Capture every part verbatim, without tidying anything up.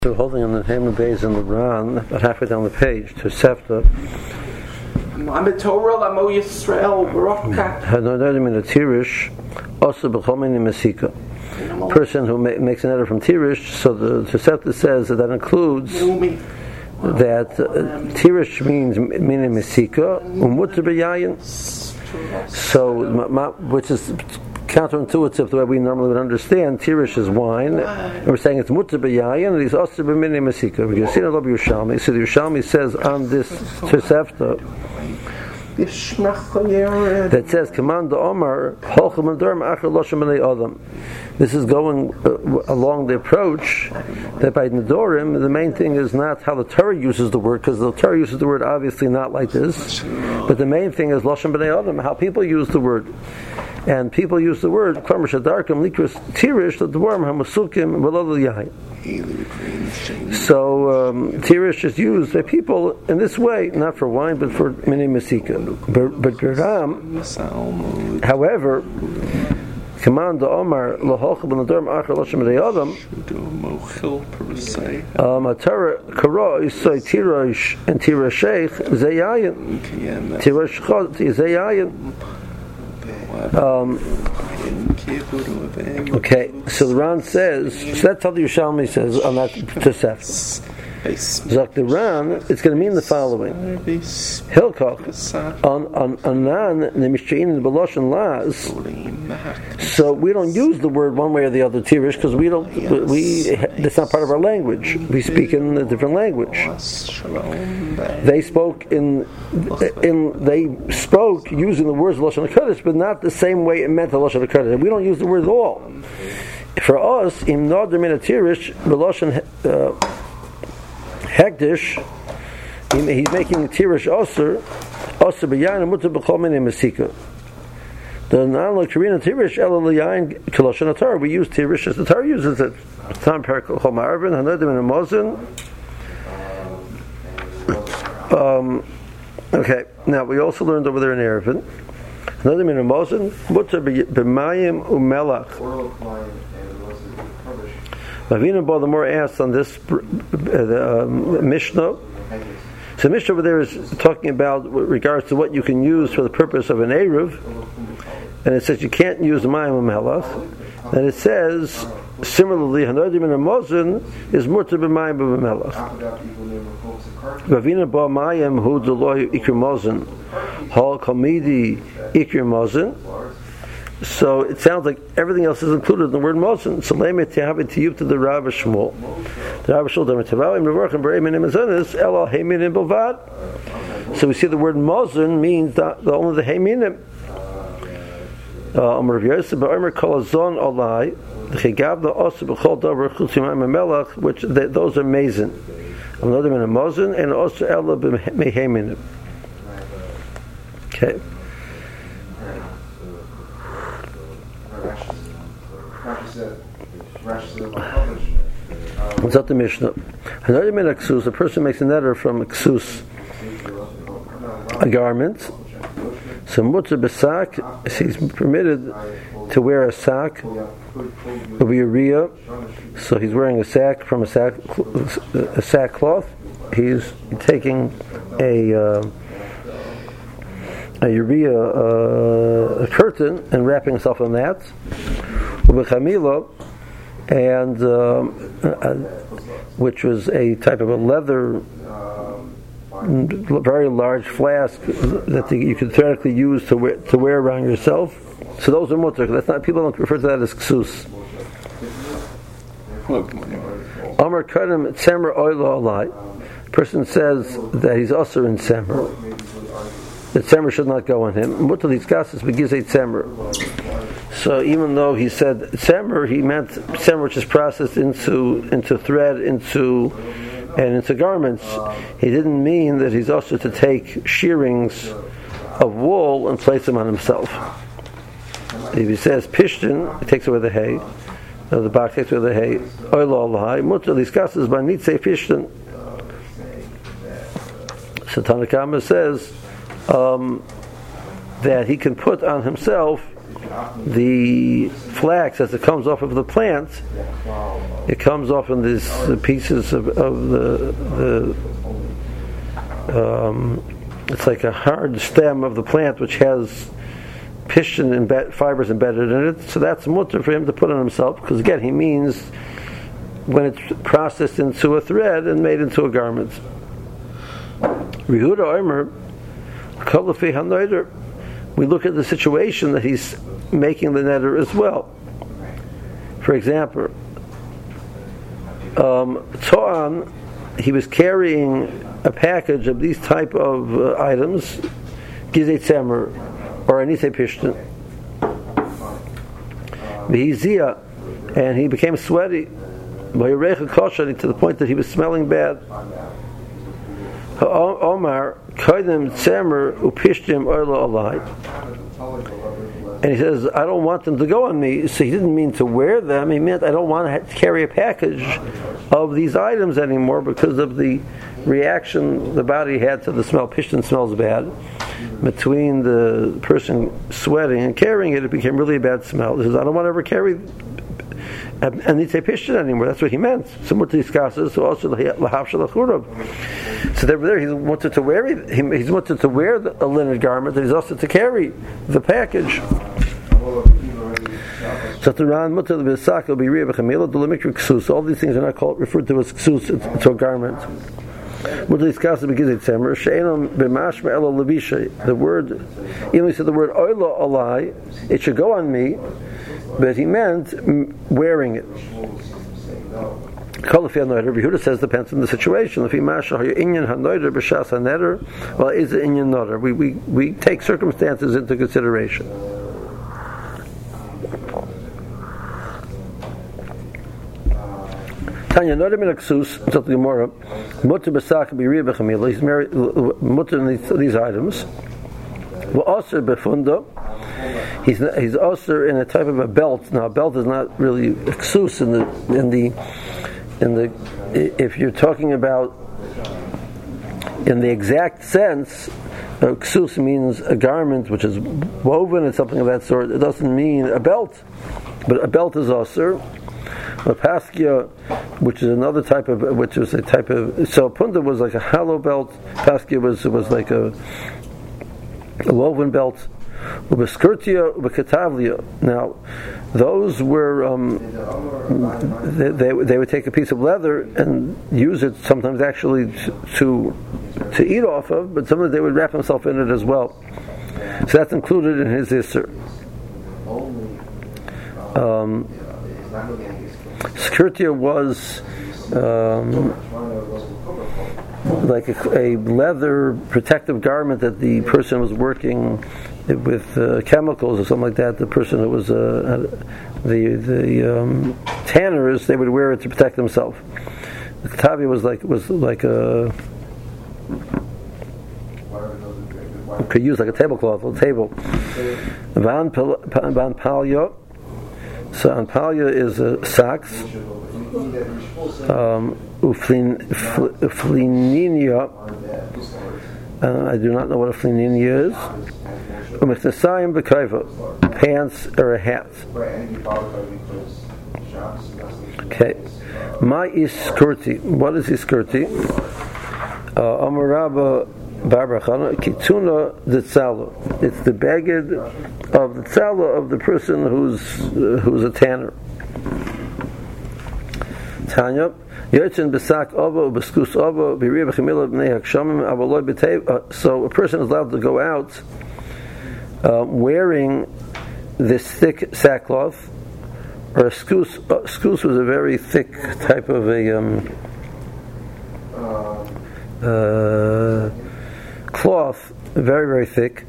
So holding on the Hamer Bays in the Ran, about halfway down the page, to Sefta. I'm Torah, Lamo Yisrael, Baroka. Hanodadim in a Tirish, also B'chomini Mesika. Person who ma- makes an error from Tirish, so the Sefta says that that includes that uh, Tirish means meaning Mesika, Umutter B'yayin. So, ma, ma, which is counterintuitive the way we normally would understand. Tirish is wine, and we're saying it's mutter b'yayin, and he's also b'minei mesika. We can see in the Yerushalmi. So the Yerushalmi says on this Tosefta that says, "Command the Omar holchem adarm achar loshem b'nei adam." This is going uh, along the approach that by Nedorim, the main thing is not how the Torah uses the word, because the Torah uses the word obviously not like this, but the main thing is loshem b'nei adam, how people use the word. And people use the word kvar mishadarkim likras tirish the dvarim hamasukim v'lo yahin. So um, tirish is used by people in this way, not for wine, but for mini masika. But but Ram, however, command the Omar laholcha b'nadarm achar loshem adam. A Torah kara isay tirish and tirasheich zayayin tirish chod zayayin. Um, okay, so the Ran says, so that's how the Yerushalmi says on that Tosefta. Zok the Ran, it's going to mean the following: Hilkoch on on anan nemishchein b'loshen laz. So we don't use the word one way or the other tirish because we don't we that's not part of our language. We speak in a different language. They spoke in in they spoke using the words loshen hakodesh, but not the same way it meant the loshen hakodesh. We don't use the word at all. For us, in nader min tirish b'loshen hekdesh, he's making tirish osir osir b'yayin mutar b'chol minei mesika. The non Karina tirish ela l'yayin koloshen Torah. We use tirish as the Torah uses it. Tam perikol chol ma'arvin hanodim in a mozin. Um. Okay. Now we also learned over there in Erevin. Hanodim in a mozin mutar b'mayim umelach. Ravina Bo the more asked on this uh, the, um, Mishnah. So Mishnah over there is talking about with regards to what you can use for the purpose of an Eruv, and it says you can't use the Mayim Umelach. And it says similarly, Hanodim in a Mozin is Mutter b'Mayim Umelach. Ravina Bo Mayim Hu Deloy Ikr Mozin Hal Kamidi Ikr Mozin. So it sounds like everything else is included in the word Mozin. So let me have it to you to the Rav Shmuel. The Rav Shmuel Demetavayim Revorchim Berei Minim Azonis Ela Heiminim Bilvad. So we see the word Mozin means that the only the Heiminim. Amar Rav Yosef Ba'Omer Kol Azon Olai the Chigavda Osa B'Chol Davar Chutz Yimayim Melach, which they, those are Mazin. Another in a Mozin and also Ela B'Heiminim. Okay. What's up the Mishnah? Another min ksus, a person makes a netter from a ksus, a garment. So mutter b'sak, he's permitted to wear a sack, will be a riyah. So he's wearing a sack from a sack, a sackcloth. He's taking a uh, a urea, uh, a curtain, and wrapping himself in that. And um, uh, which was a type of a leather, very large flask that the, you could theoretically use to wear, to wear around yourself. So those are mutter. That's not, people don't refer to that as ksus. Amar kadam tzemer oila alai. Person says that he's also in tzemer. The tzemer should not go on him. Mutter discusses begins a tzemer. So even though he said tzemer, he meant tzemer which is processed into into thread, into and into garments. He didn't mean that he's also to take shearings of wool and place them on himself. If he says pishtin, he takes away the hay. Uh, the box takes away the hay. Oil all the hay. Mutter discusses by nitzei pishtin. So Tanakama says um, that he can put on himself the flax, as it comes off of the plant, it comes off in these pieces of, of the, the um, it's like a hard stem of the plant which has pishtin embed, fibers embedded in it, so that's mutter for him to put on himself, because again, he means when it's processed into a thread and made into a garment. Rehuda Omer, Kolafi HaNoder, we look at the situation that he's making the neder as well. For example, um, To'an, he was carrying a package of these type of uh, items, Gizei Tzemer, or Anise Pishtin, V'hizia, and he became sweaty, V'yirecha koshani, to the point that he was smelling bad. Omar, Kodim Tzemer Upishtim Oila Alai. And he says, I don't want them to go on me. So he didn't mean to wear them. He meant I don't want to, to carry a package of these items anymore because of the reaction the body had to the smell. Pishtin smells bad. Between the person sweating and carrying it, it became really a bad smell. He says, I don't want to ever carry and he'd say pishtin anymore. That's what he meant. Similar to these kasas, so also lahav shalachurav. So they were there. He wanted to wear it. He, he wanted to wear the, a linen garment, and he's also to carry the package. So the Ran mutter the besak will be riya b'chamila dolemikra ksus. All these things are not called referred to as ksus. It's a garment. The word, even when he said the word oila alai, it should go on me, but he meant wearing it. Yehuda says depends on the situation. Well, is it inyan noder? We we we take circumstances into consideration. Tanya noder min aksus to the Gemara. Mutter besak be riya b'chamila. He's married mutter in these, these items. Well, also befunda. He's he's also in a type of a belt. Now, a belt is not really ksus in the in the in the if you're talking about in the exact sense. Uh, ksus means a garment which is woven and something of that sort. It doesn't mean a belt, but a belt is also a paskia, which is another type of which is a type of. So punda was like a hollow belt. Paskia was was like a, a woven belt. Ubeskirtia, ubekatavlia. Now, those were um, they, they they would take a piece of leather and use it sometimes actually to to eat off of, but sometimes they would wrap themselves in it as well. So that's included in his isser. Um, Skirtia was um, like a, a leather protective garment that the person was working with uh, chemicals or something like that. The person that was uh, the the um, tanners, they would wear it to protect themselves. The Katavi was like was like a could use like a tablecloth or a table. Van van palya. So anpalya is a uh, socks. Um, Uflininia. Uh, I do not know what a flininia is. Umechnesayim b'kaiva, pants or a hat. Okay. My is skirti. What is his skirti? Amarabba Barbachana Kituna the tzala. It's the bagged of the tzala of the person who's uh, who's a tanner. Tanya. Yotzin besak ova ubeskus ova b'riya b'chemila b'nei hakshamim avaloi b'teiv. So a person is allowed to go out uh, wearing this thick sackcloth, or a skus. Uh, skus was a very thick type of a um, uh, cloth, very very thick,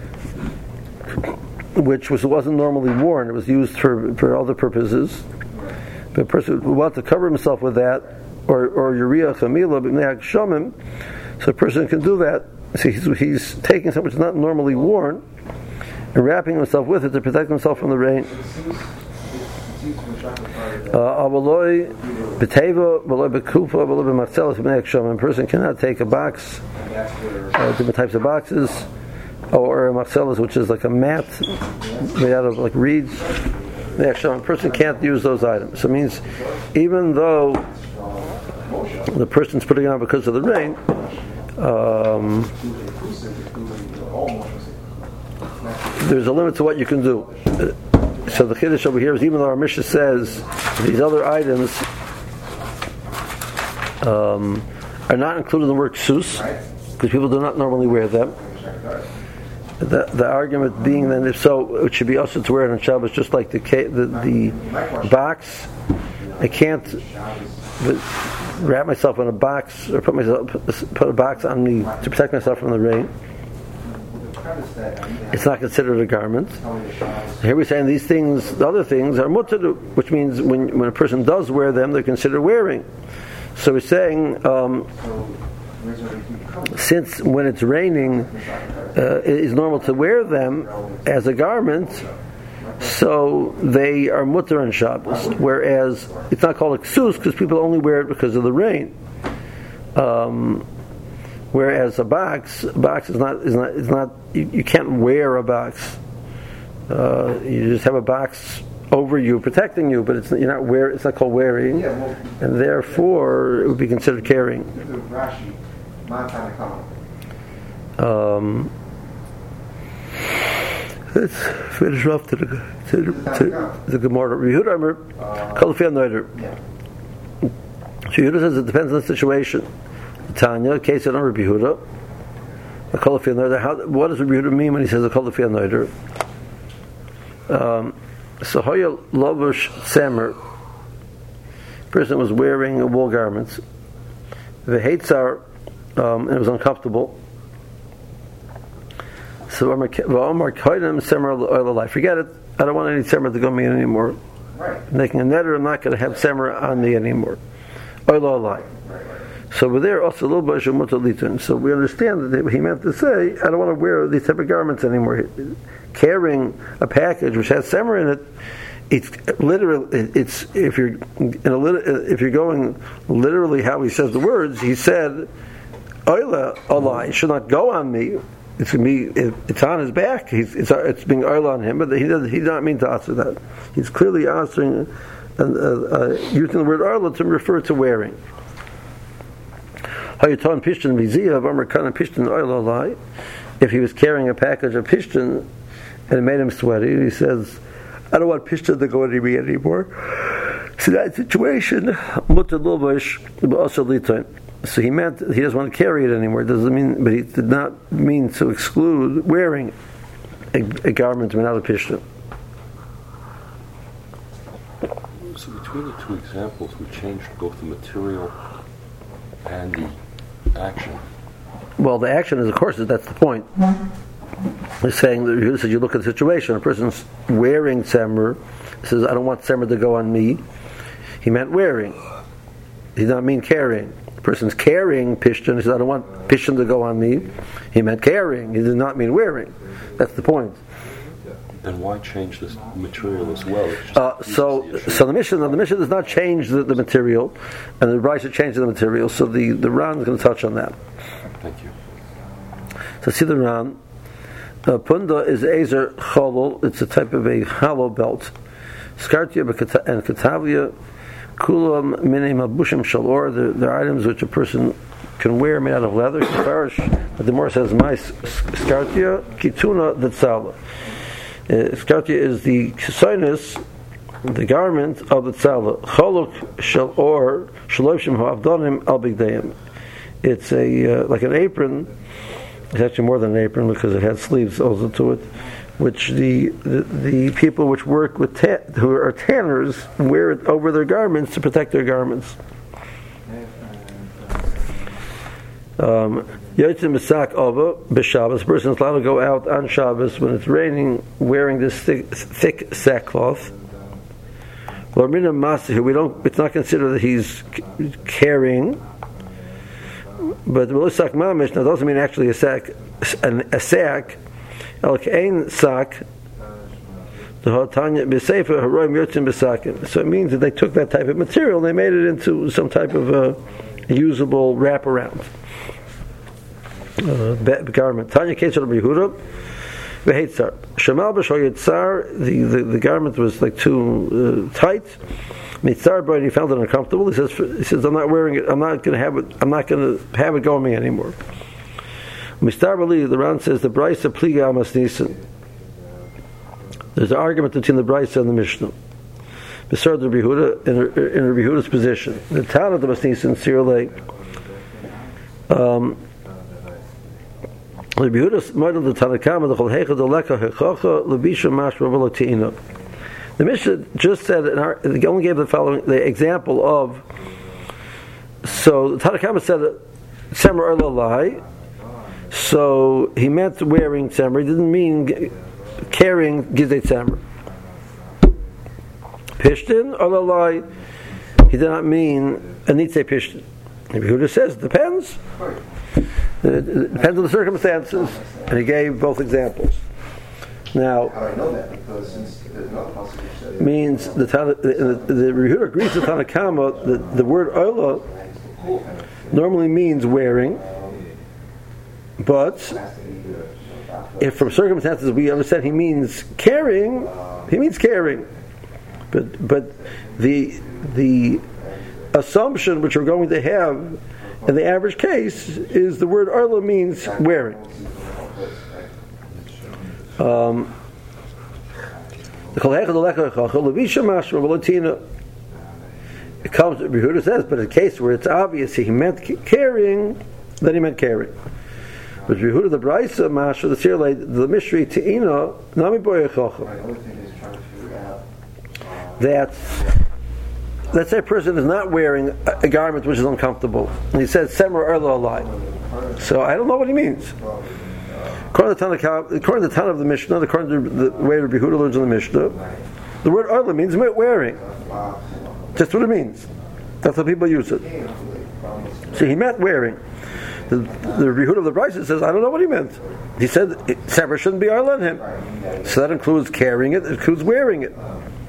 which was wasn't normally worn. It was used for for other purposes. But a person who wants to cover himself with that, or or Uriah Chamila b'nei hakshamim, so a person can do that. See, he's, he's taking something which is not normally worn and wrapping himself with it to protect himself from the rain. Avaloi b'teva, avaloi b'kufa, avaloi b'matzelas b'nei hakshamim. A person cannot take a box, uh, different types of boxes, or a machzelas, which is like a mat made out of like reeds. The actual a person can't use those items. So it means even though the person's putting it on because of the rain, um, there's a limit to what you can do. So the chiddush over here is, even though our Mishnah says these other items um, are not included in the word ksus, because people do not normally wear them. The, the argument being then, if so, it should be also to wear it on Shabbos, just like the the, the box. I can't wrap myself in a box or put myself put a box on me to protect myself from the rain. It's not considered a garment. Here we're saying these things, the other things, are mutter, which means when when a person does wear them, they're considered wearing. So we're saying, um, since when it's raining, uh, it is normal to wear them as a garment, so they are mutter on Shabbos. Whereas it's not called a ksus because people only wear it because of the rain. Um, Whereas a box, a box is not is not is not you, you can't wear a box. Uh, you just have a box over you, protecting you, but it's you're not wear. It's not called wearing, and therefore it would be considered carrying. Um, let's finish off to the to, to the Gemara. Yehuda Amar Kol Lefi HaNoder. So Yehuda says it depends on the situation. Tanya, case of Rabbi Yehuda, a Kol Lefi HaNoder. How? What does Rabbi Yehuda mean when he says a Kol Lefi HaNoder? Um, so Hoya Lovush Samer, person was wearing wool garments. The Heitzar, um, it was uncomfortable. So Omar Koidem Semer Oil Life. Forget it. I don't want any Semer to go on me anymore. Right. I'm making a netter. I'm not going to have Semer on me anymore. Oil Life. So we're there also a little bit of. So we understand that he meant to say, I don't want to wear these type of garments anymore. Carrying a package which has semer in it, it's literally, it's if you're in a if you're going literally how he says the words, he said, "Oila Allah, it should not go on me." It's going to be, it's on his back. He's, it's, it's being oila on him, but he does he did not mean to answer that. He's clearly answering, uh, uh, using the word oila to refer to wearing. If he was carrying a package of pishtin and it made him sweaty, he says, I don't want pishtin to go to me anymore. So that situation, so he meant he doesn't want to carry it anymore. It doesn't mean, but he did not mean to exclude wearing a, a garment made out of pishtin. So between the two examples, we changed both the material and the action. Well, the action is, of course, that's the point. He's saying that you said you look at the situation. A person's wearing semer. Says, "I don't want semer to go on me." He meant wearing. He did not mean carrying. The person's carrying pishtin. He says, "I don't want pishtin to go on me." He meant carrying. He did not mean wearing. That's the point. Then why change this material as well? Uh, so, the so the mission, the mission does not change the, the material, and the Brisa changes the material. So the the Ran is going to touch on that. Thank you. So see the Ran. Uh, Punda is Ezer Cholol. It's a type of a hollow belt. Skartia and Katavia, Kulam Mine Mabushim Shalor. They're items which a person can wear made out of leather. But the more says my Skartia Kituna Detzala. Uh, Skartia is the sinus, the garment of the tzala. Choluk shel or shaloshim ha'avdonim al bigdeim. It's a uh, like an apron. It's actually more than an apron because it has sleeves also to it, which the the, the people which work with ta- who are tanners wear it over their garments to protect their garments. Um, Yotzim Misak Ova b'Shabbos. A person is allowed to go out on Shabbos when it's raining, wearing this thick, thick sackcloth. Lormina Masihu. We don't. It's not considered that he's carrying. But Melusak Mamish now doesn't mean actually a sack. An, a sack. El Kain sack. The Hotanya B'Sefer Haroim Yotzim B'Sakim. So it means that they took that type of material and they made it into some type of a usable wraparound. uh, garment. Tanya Kesher Rabbi Yehuda, v'heitzar. Shemal b'shoy yitzar, the the the garment was like too uh, tight. Mitzar, but he found it uncomfortable. He says, he says, I'm not wearing it. I'm not going to have it. I'm not going to have it going me anymore. Mitzar Bali, the Ran says the Brisa pliga amas nisan. There's an argument between the Brisa and the Mishnah. Beside Rabbi Yehuda in, in Rabbi Yehuda's position, the town of the Masnisan Sirlei. Um, Rabbi Yehuda's model the Tanakama the Cholhecha the Leka Hechacha Lebisha Mashma V'Lotina. The Mishnah just said, they only gave the following the example of. So the Tanakama said, "Semer Erlalai." So he meant wearing tzemer. He didn't mean carrying gizei tzemer. Pishtin Erlalai. He did not mean anitze pishtin. Yehuda says it depends. It depends on the circumstances, and he gave both examples. Now, how do I know that? Because since there's another possibility, means the Tana, the, the, the Yehuda agrees with Tanakama that the word oila normally means wearing, but if from circumstances we understand he means carrying, he means carrying. But but the the assumption which we're going to have in the average case is the word oila means wearing. Um, the it comes, Yehuda says, but in a case where it's obvious he meant carrying, then he meant carrying. But Yehuda the Brisa Masha the Sirlei the Mishri Teina Nami Boyechocha that let's say a person is not wearing a, a garment which is uncomfortable, and he says Semer Erlo Alai. So I don't know what he means. According to the according to the Tana of the Mishnah, according to the way Rabbi Yehuda learns in the Mishnah, the word "arla" means wearing. That's what it means. That's how people use it. So he meant wearing. The, the Rabbi Yehuda of the Brisa says, I don't know what he meant. He said sever shouldn't be arla on him. So that includes carrying it. It includes wearing it.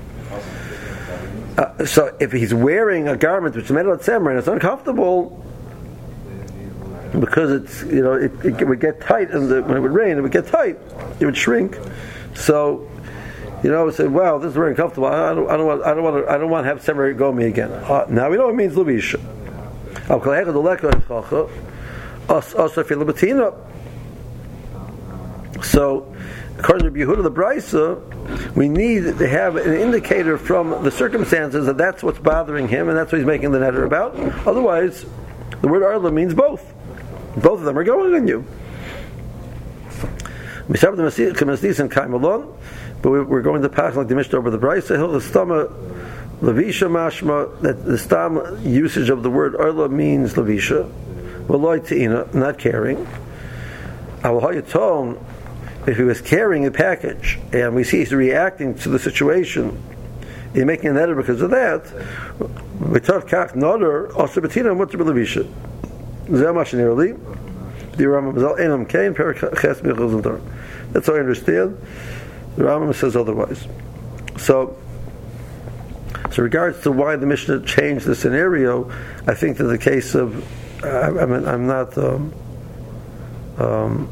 Uh, so if he's wearing a garment which is made out of tzemer and it's uncomfortable, because it's, you know, it, it would get tight, and when it would rain, it would get tight, it would shrink. So, you know, say, "Wow, this is very uncomfortable. I don't, I don't want, I don't want, to, I don't want to have tzemer go me again." Uh, now we know it means levisha. So, according to Yehuda the Brisa, we need to have an indicator from the circumstances that that's what's bothering him, and that's what he's making the neder about. Otherwise, the word arla means both. Both of them are going on you. But we're going to pass like the Mishnah over the Brisa. Levisha mashma, that the stam usage of the word arla means levisha. V'loi te'ina, not carrying. If he was carrying a package and we see he's reacting to the situation, he's making an edit because of that. We talk kach noder also betina mutter levisha. That's how I understand. The Rambam says otherwise. So, so regards to why the Mishnah changed the scenario, I think that the case of, I, I mean, I'm not um, um,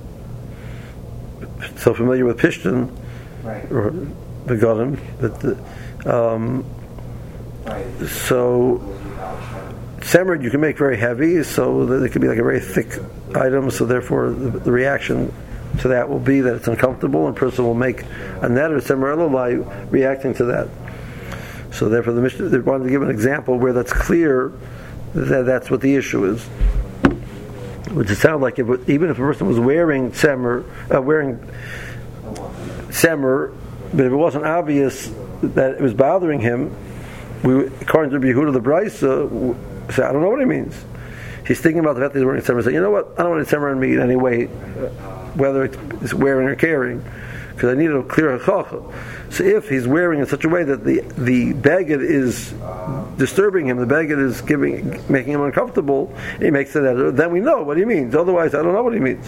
so familiar with Pishtin right. or Begonim, but the, um, right. so. Tzemer you can make very heavy, so that it could be like a very thick item, so therefore the, the reaction to that will be that it's uncomfortable, and a person will make a net or tzemer elolai reacting to that. So therefore the Mishnah, they wanted to give an example where that's clear that that's what the issue is. Which it sounds like if, even if a person was wearing tzemer, uh, wearing tzemer, but if it wasn't obvious that it was bothering him, we, according to Yehuda the Brisa, say, I don't know what he means. He's thinking about the fact that he's wearing tzemer. Say, you know what? I don't want any tzemer on me in any way, whether it's wearing or carrying, because I need a clear hachacha. So if he's wearing in such a way that the the bagged is disturbing him, the bagged is giving, making him uncomfortable, he makes it. Then we know what he means. Otherwise, I don't know what he means.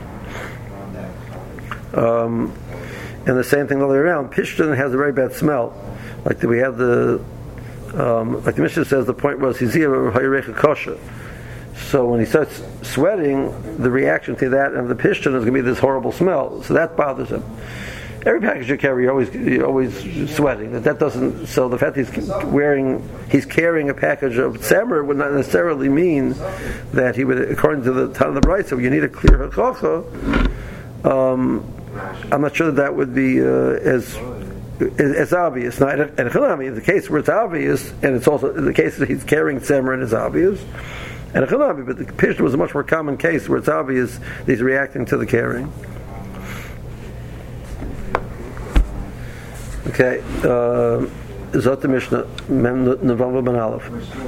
Um, and the same thing the other way around. Pishtin has a very bad smell. Like we have the. Um, like the Mishnah says, the point was Hizir Hayrecha Kosha. So when he starts sweating, the reaction to that and the piston is going to be this horrible smell. So that bothers him. Every package you carry, you're always you're always sweating. That that doesn't. So the fact he's wearing, he's carrying a package of tzemer would not necessarily mean that he would, according to the Tan of the Bright, so you need a clear hachacha. Um, I'm not sure that that would be uh, as as obvious. Now, and Chanami, in the case where it's obvious, and it's also in the case that he's carrying tzemer and it's obvious, and Chanami, but the pishta was a much more common case where it's obvious that he's reacting to the carrying. Okay, Zot the Mishnah, Mem Nevav Ben Aleph.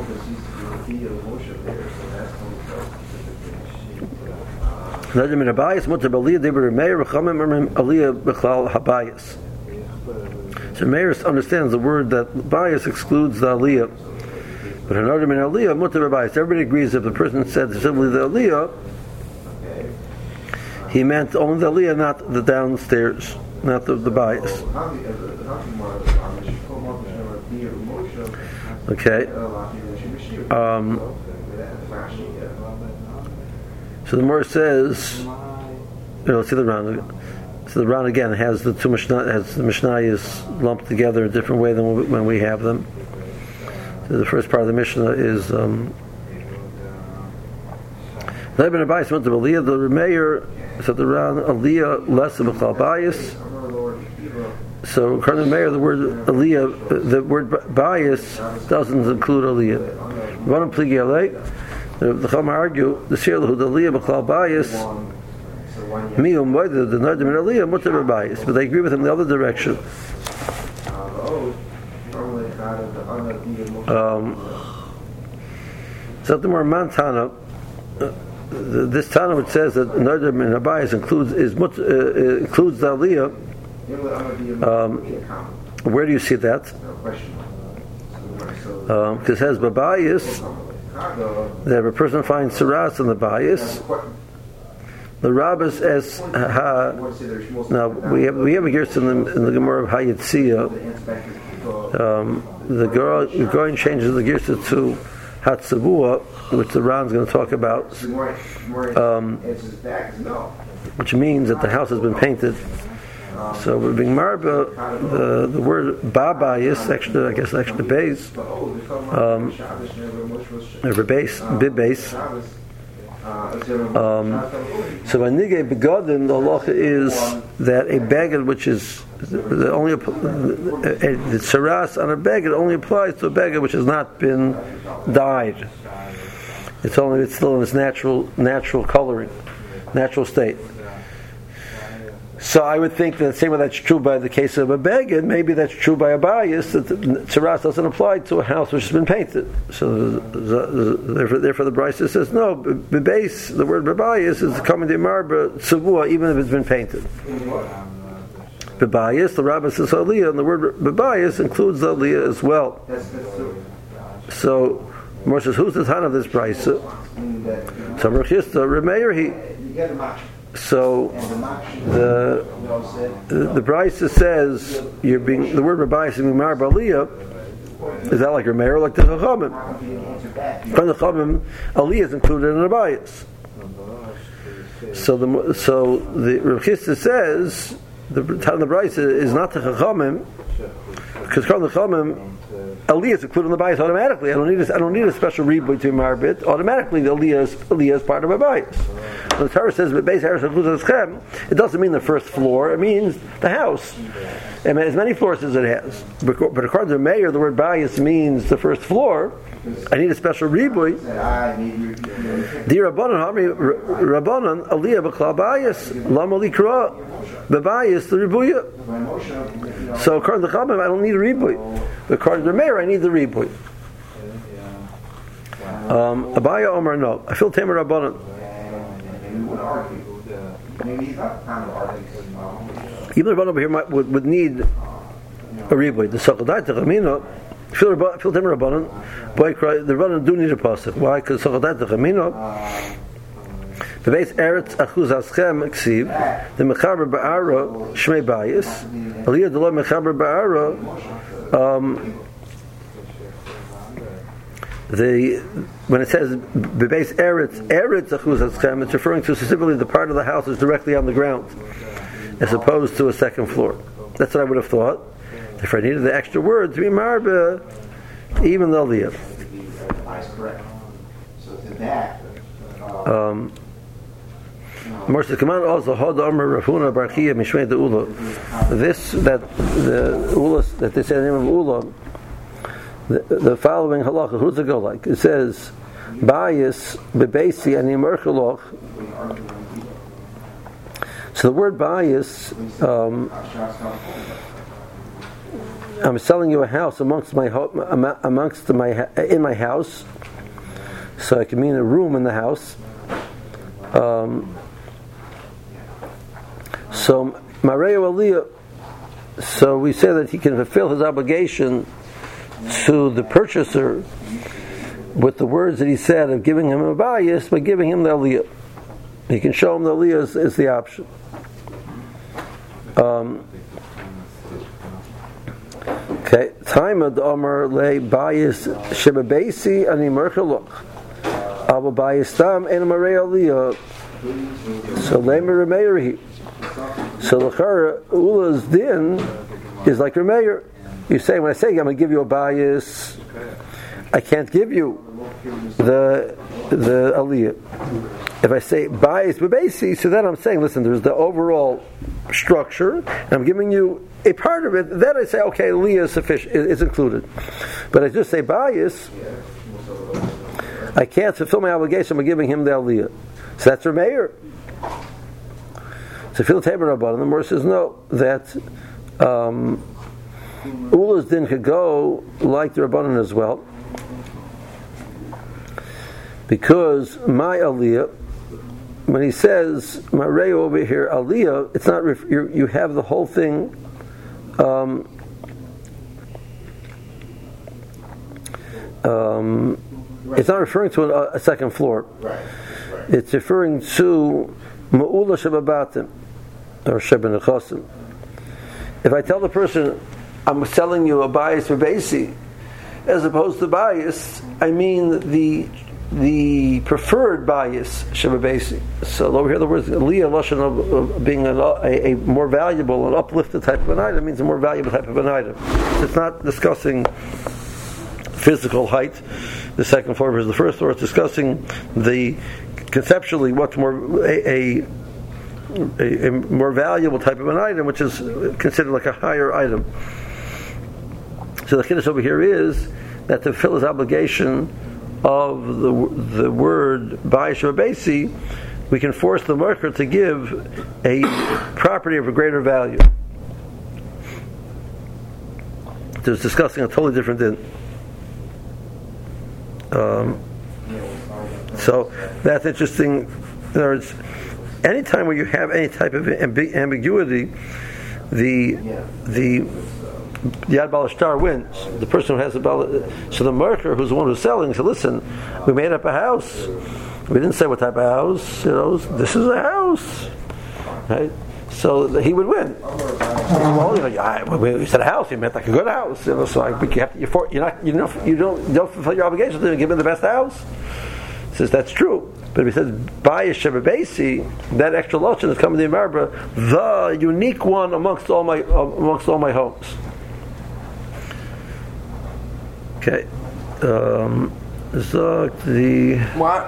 Nadim in Abayis, Mutter B'Aliyah, Deber Meir, Rechamim, Ermim Aliyah, B'Chlal Habayis. So Meir understands the word that bias excludes the Aliyah. But in Nadim in Aliyah, Mutter B'Abayis. Everybody agrees if the person said simply the Aliyah, he meant only the Aliyah, not the downstairs, not the, the bias. Okay. Um, so the Gemara says, you know, let's see the round. So the round again has the two Mishnah, has the Mishnayos lumped together a different way than when we have them. So the first part of the Mishnah is um, the Remeir, so the round Aliyah less of a bias. So according to Meir, the word Aliyah, the word bias doesn't include Aliyah. One pligi alei. The Chama argue the Shirlahu the Aliyah b'Chlal bias. Miyum Moed the Nadim and Aliyah mutar bias, but they agree with him in the other direction. Um, so the more Mantana, uh, this Tana which says that Nadim and bias includes is uh, includes the Aliyah. Um, where do you see that? Because um, it says Babayis, that if a person finds Saras in the Bayis, the Rabbis as ha. Now we have we have a gerse in the in the Gemara of Hayetzia. Um, the girl going changes the gerse to Hatzavua, which the Ran is going to talk about, um, which means that the house has been painted. So we're being marba, the the word babayis, actually I guess actually base, um, or base, bib base. Um, so by nigay begodin, the halacha is that a bagged which is the only the saras on a bagged only applies to a bagged which has not been dyed. It's only it's still in its natural natural coloring, natural state. So I would think that the same way that's true by the case of a beged, maybe that's true by a bias, that the tzaras doesn't apply to a house which has been painted. So the, the, the, therefore, therefore the Brisa says, no, base, the word bebayis is coming to marba tzavua, even if it's been painted. Bebayis, the Rabbah says aliyah, and the word bebayis includes the aliyah as well. So, Moshe says, who's the Tan of this Brisa? So Rechista, Remeir, he... So the the, the Brisa says you're being the word Rabbi is being mar b'aliyah. Is that like your mayor, like the Chachamim? From the Chachamim, Aliyah is included in the bias. So the so the Rav Chisda says the Tan the Brisa is not the Chachamim because from the Chachamim Aliyah is included in the bias automatically. I don't need a, I don't need a special read to mar bit. Automatically, the Aliyah is, Aliyah is part of a bias. When the Torah says it doesn't mean the first floor, it means the house. It means as many floors as it has. But according to the mayor, the word bias means the first floor. I need a special ribuy. Di Rabbanan, Hamri Rabbanan, Aliyah b'Chlal bias, Lama likra, b'bias the ribuya. So according to the Chachamim, I don't need a ribuy. But according to the mayor, I need the ribuy. Um, Abaya Omar, no. I feel Tamer Rabbanan. Even the Rabbanan over here might, would, would need a ribuy. The Sakadai Techamina, feel Tamer Rabbanan, boy, the Rabbanan do need a pasuk. Why? Because Sakadai Techamina, the base Eretz Achuz Aschem Ksiv, the Mechaber Ba'ara Shmei Bayis, Aliyah Deloy Mechaber Ba'ara. Um, the when it says bebase eretz eretz achuz haschem, it's referring to specifically the part of the house that's directly on the ground, as opposed to a second floor. That's what I would have thought. If I needed the extra word to be marba, even the aliyah. Correct. So to that. Um, This that the ulas that they say the name of ulam, the, the following halacha, who's it go like? It says, "Bayis bebeisi ani merchaloch." So the word bayis, um, I'm selling you a house amongst my ho- amongst my in my house, so it can mean a room in the house. Um, So Mareo Aliyah, so we say that he can fulfill his obligation to the purchaser with the words that he said of giving him a bias by giving him the Aliyah. He can show him the Aliyah is, is the option. Um, okay, time of the Omer lay bias shebabesi ani merchalok abu bias tam and Mareo Aliyah. So lemer remeiri. So the L'chara Ula's din is like Rameir. You say, when I say I'm going to give you a bias, I can't give you the the aliyah. If I say bias bebesi, so then I'm saying, listen, there's the overall structure, and I'm giving you a part of it. Then I say, okay, aliyah is sufficient, is included. But I just say bias, I can't fulfill my obligation by giving him the aliyah. So that's Rameir. So Phil Tabor Rabban, the Mor says no, that um, Ula's din could go like the Rabbanan as well, because my aliyah, when he says Marei over here aliyah, it's not ref- you have the whole thing. Um, um, it's not referring to a, a second floor. Right. Right. It's referring to Ma'ula Shababatim. Or Sheben Chosim. If I tell the person I'm selling you a bias for basi, as opposed to bias, I mean the the preferred bias Sheba basi. So over here the word aliyah lashon of, of being an, a, a more valuable, an uplifted type of an item means a more valuable type of an item. It's not discussing physical height. The second floor versus the first floor. It's discussing the conceptually what's more a, a A, a more valuable type of an item, which is considered like a higher item. So the chiddush over here is that to fulfill his obligation of the the word baish or basi, we can force the worker to give a property of a greater value. It's discussing a totally different thing. Um, so that's interesting. In other words, anytime where you have any type of ambi- ambiguity, the the Yad Baal Shtar wins. The person who has the Baal, so the merker, who's the one who's selling, said, "Listen, we made up a house. We didn't say what type of house. You know, this is a house, right?" So he would win. Well, you know, I, we said a house. You meant like a good house. You know, so I, you have to, you're, for, you're not, you know, you don't, you don't fulfill your obligations to give him the best house. He says that's true. But if he says bias shebabesi, that extra lotion is coming to the Marbra, the unique one amongst all my amongst all my homes. Okay, um, so the What?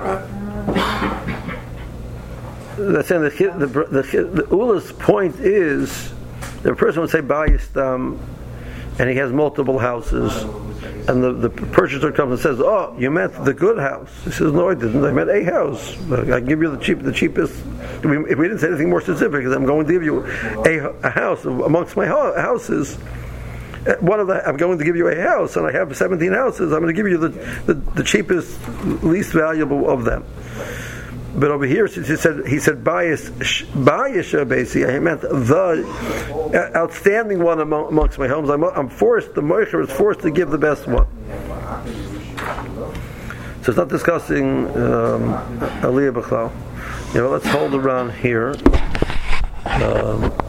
that's saying the the the, the, the Ula's point is the person would say bias um, and he has multiple houses. And the, the purchaser comes and says, "Oh, you meant the good house." He says, "No, I didn't. I meant a house. I give you the cheap, the cheapest." If we, if we didn't say anything more specific, I'm going to give you a, a house amongst my houses. One of the, I'm going to give you a house, and I have seventeen houses. I'm going to give you the, the, the cheapest, least valuable of them. But over here, since he said he said bias bias basi, I meant the outstanding one among, amongst my homes. I'm, I'm forced. The moicher is forced to give the best one. So it's not discussing um, aliyah b'chlal. You know, let's hold around here. Um,